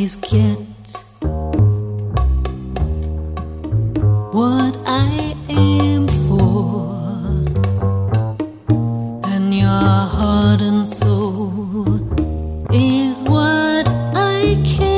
always get what I aim for, and your heart and soul is what I care.